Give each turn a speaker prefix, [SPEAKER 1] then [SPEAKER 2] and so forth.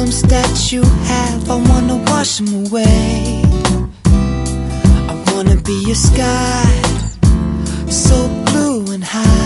[SPEAKER 1] problems that you have, I wanna wash them away. I wanna be your sky, so blue and high.